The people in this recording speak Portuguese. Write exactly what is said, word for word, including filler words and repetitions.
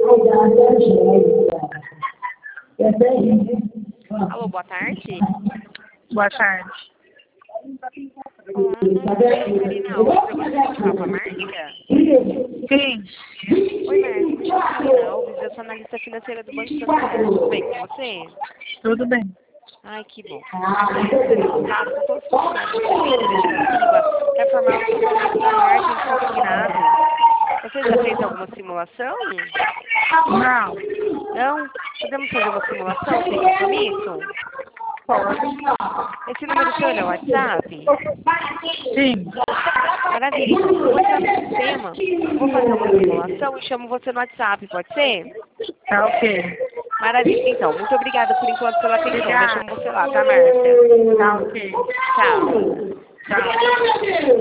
Alô, boa tarde. Boa tarde. Olá, Karina Alves, eu gostaria de falar com a Márcia. Sim. Oi, Márcia, me chamo Karina Alves, eu sou analista financeira do Banco Santander. Tudo bem com você? Tudo bem. Ai, que bom. Você tem contato com todos os funcionários da sua administrativa para formar o totalmente da margem consignado. Você já fez alguma simulação? Não. Não? Podemos fazer uma simulação sem compromisso? Esse número seu é o WhatsApp? Sim. Maravilha, então eu vou entrar no sistema, vou fazer uma simulação e chamo você no WhatsApp, pode ser? Tá ok. Maravilha, então, muito obrigada por enquanto pela atenção. Obrigada. Eu chamo você lá, tá, Márcia? Tá ok. Tchau. Tchau.